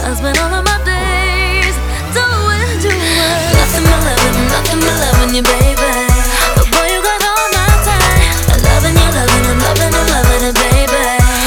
I spend all of my days doing, nothing but loving you, baby.